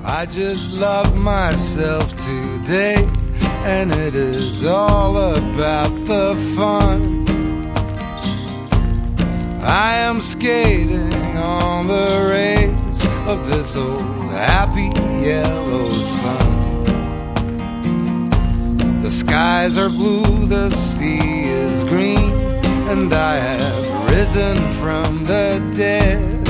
I just love myself today, and it is all about the fun. I am skating on the rays of this old happy yellow sun. The skies are blue, the sea is green, and I have risen from the dead.